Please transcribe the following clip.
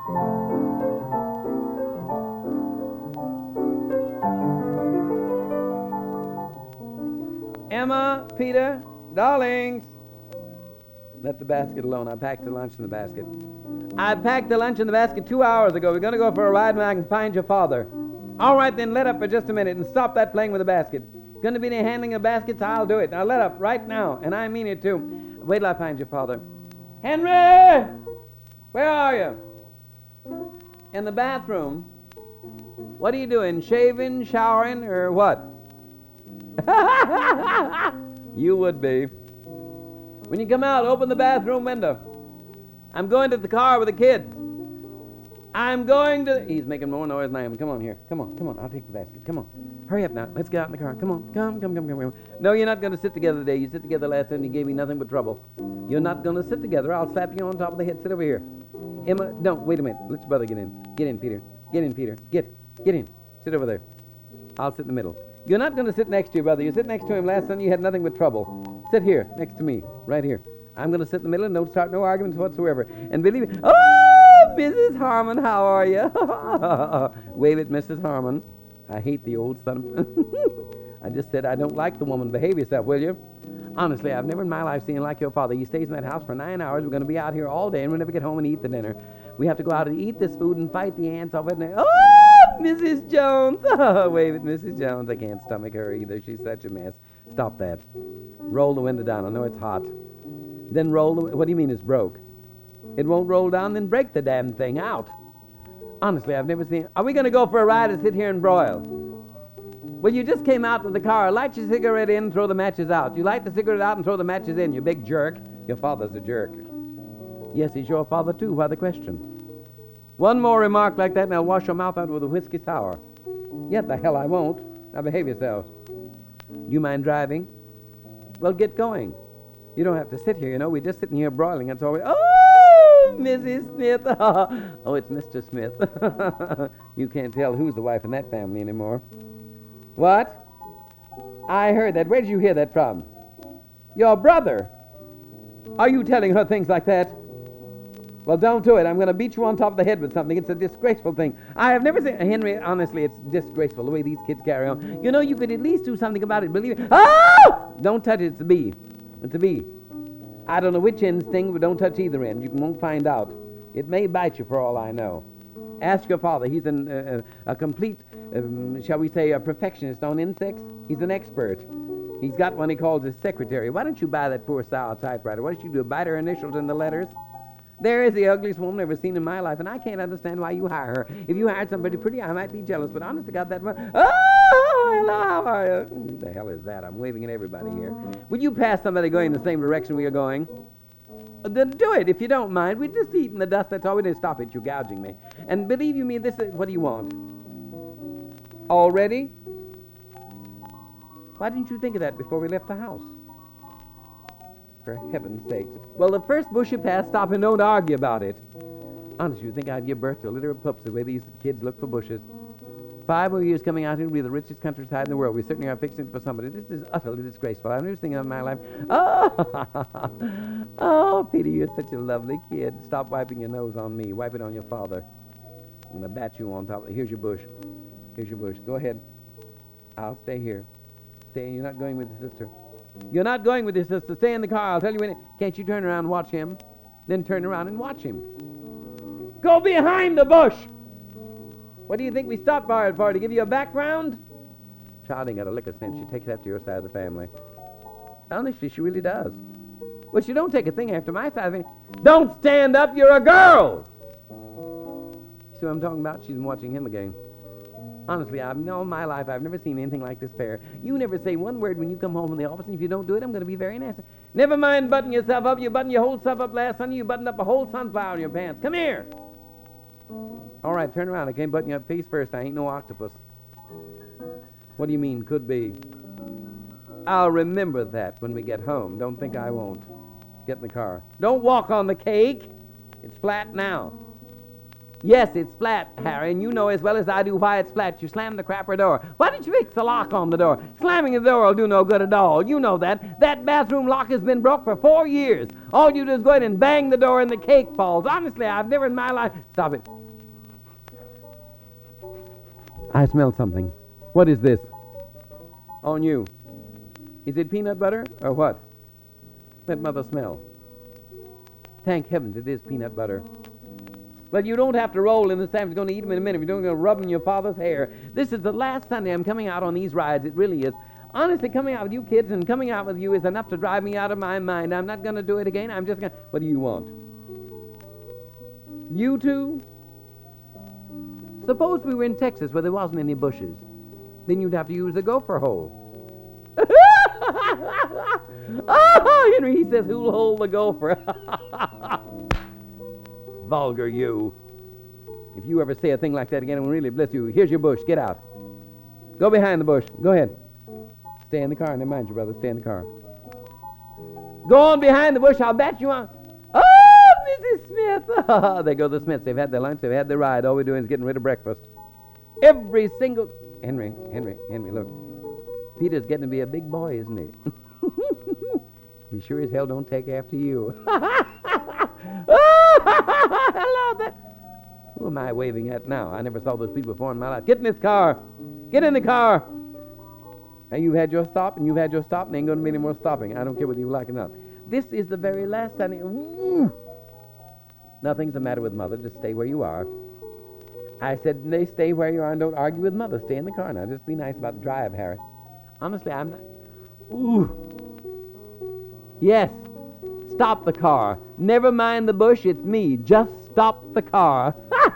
Emma, Peter, darlings. Let the basket alone. I packed the lunch in the basket. I packed the lunch in the basket 2 hours ago. We're going to go for a ride when I can find your father. All right, then, let up for just a minute and stop that playing with the basket. Going to be any handling of baskets? I'll do it. Now, let up right now, and I mean it, too. Wait till I find your father. Henry! Where are you? In the bathroom. What are you doing? Shaving, showering, or what? You would be. When you come out, open the bathroom window. I'm going to the car with the kids. I'm going to... He's making more noise than I am. Come on here. Come on. I'll take the basket. Come on. Hurry up now. Let's get out in the car. Come on. Come. No, you're not going to sit together today. You sit together last time. You gave me nothing but trouble. You're not going to sit together. I'll slap you on top of the head. Sit over here. Emma, no, wait a minute. Let your brother get in. Get in, Peter. Get in, Peter. Get in. Sit over there. I'll sit in the middle. You're not going to sit next to your brother. You sit next to him last time. You had nothing but trouble. Sit here, next to me, right here. I'm going to sit in the middle and don't start no arguments whatsoever. And believe me, oh, Mrs. Harmon, how are you? Wave at Mrs. Harmon. I hate the old son. I just said I don't like the woman. Behave yourself, will you? Honestly, I've never in my life seen like your father. He stays in that house for 9 hours. We're going to be out here all day, and we'll never get home and eat the dinner. We have to go out and eat this food and fight the ants off it. Oh, Mrs. Jones. Oh, wave at Mrs. Jones. I can't stomach her either. She's such a mess. Stop that. Roll the window down. I know it's hot. Then roll the... What do you mean it's broke? It won't roll down, then break the damn thing out. Honestly, I've never seen... Are we going to go for a ride or sit here and broil? Well, you just came out to the car. Light your cigarette in, throw the matches out. You light the cigarette out and throw the matches in, you big jerk. Your father's a jerk. Yes, he's your father, too. Why the question? One more remark like that, and I'll wash your mouth out with a whiskey sour. Yet the hell I won't. Now behave yourselves. Do you mind driving? Well, get going. You don't have to sit here, you know. We're just sitting here broiling. That's all we... Oh, Mrs. Smith. Oh, it's Mr. Smith. You can't tell who's the wife in that family anymore. What? I heard that. Where did you hear that from? Your brother? Are you telling her things like that? Well, don't do it. I'm going to beat you on top of the head with something. It's a disgraceful thing. I have never seen... Henry, honestly, it's disgraceful the way these kids carry on. You know, you could at least do something about it. Believe me. Oh! Don't touch it. It's a bee. It's a bee. I don't know which end's sting, but don't touch either end. You won't find out. It may bite you for all I know. Ask your father. He's a complete, shall we say, a perfectionist on insects. He's an expert. He's got one he calls his secretary. Why don't you buy that poor sour typewriter? What did you do, bite her initials in the letters? There is the ugliest woman I've ever seen in my life, and I can't understand why you hire her. If you hired somebody pretty, I might be jealous, but honestly, got that one. Oh, hello, how are you? What the hell is that? I'm waving at everybody here. Would you pass somebody going in the same direction we are going? Then do it, if you don't mind. We're just eating the dust, that's all we do. Stop it, you're gouging me. And believe you me, this is, what do you want? Already? Why didn't you think of that before we left the house? For heaven's sakes. Well, the first bush you pass, stop and don't argue about it. Honestly, you think I'd give birth to a litter of pups the way these kids look for bushes? 5 more years coming out here, we'll be the richest countryside in the world. We certainly are fixing it for somebody. This is utterly disgraceful. I've never seen it in my life. Oh, Peter, you're such a lovely kid. Stop wiping your nose on me. Wipe it on your father. I'm going to bat you on top. Here's your bush. Here's your bush. Go ahead. I'll stay here. Stay. You're not going with your sister. You're not going with your sister. Stay in the car. I'll tell you when. Can't you turn around and watch him? Then turn around and watch him. Go behind the bush. What do you think we stopped by it for? To give you a background? Child ain't got a lick of sense. She takes after your side of the family. Honestly, she really does. Well, she don't take a thing after my side of the family. Don't stand up. You're a girl. See what I'm talking about? She's watching him again. Honestly, I've known my life, I've never seen anything like this pair. You never say one word when you come home from the office, and if you don't do it, I'm going to be very nasty. Never mind button yourself up. You buttoned your whole self up last Sunday. You buttoned up a whole sunflower in your pants. Come here. All right, turn around. I can't button you up face first. I ain't no octopus. What do you mean, could be? I'll remember that when we get home. Don't think I won't. Get in the car. Don't walk on the cake. It's flat now. Yes, it's flat, Harry, and you know as well as I do why it's flat. You slammed the crapper door. Why didn't you fix the lock on the door? Slamming the door will do no good at all. You know that. That bathroom lock has been broke for 4 years. All you do is go ahead and bang the door and the cake falls. Honestly, I've never in my life... Stop it. I smell something. What is this? On you. Is it peanut butter or what? Let Mother smell. Thank heavens it is peanut butter. But you don't have to roll in the sand. You're going to eat them in a minute. You're going to rub in your father's hair. This is the last Sunday I'm coming out on these rides. It really is. Honestly, coming out with you kids and coming out with you is enough to drive me out of my mind. I'm not going to do it again. I'm just going to... What do you want? You two? Suppose we were in Texas where there wasn't any bushes. Then you'd have to use the gopher hole. Oh, Henry, he says, who'll hold the gopher? Vulgar you. If you ever say a thing like that again, it will really bless you. Here's your bush. Get out. Go behind the bush. Go ahead. Stay in the car. Never mind you, brother. Stay in the car. Go on behind the bush. I'll bet you on. Oh, Mrs. Smith. There go the Smiths. They've had their lunch. They've had their ride. All we're doing is getting rid of breakfast. Every single... Henry, look. Peter's getting to be a big boy, isn't he? He sure as hell don't take after you. Hello there. Who am I waving at now? I never saw those people before in my life. Get in this car. Get in the car. Now, you've had your stop, and you've had your stop, and there ain't going to be any more stopping. I don't care whether you like it or not. This is the very last Sunday. Ooh. Nothing's the matter with Mother. Just stay where you are. I said, they stay where you are and don't argue with Mother. Stay in the car now. Just be nice about the drive, Harry. Honestly, I'm not... Ooh. Yes. Stop the car. Never mind the bush. It's me. Just stop the car.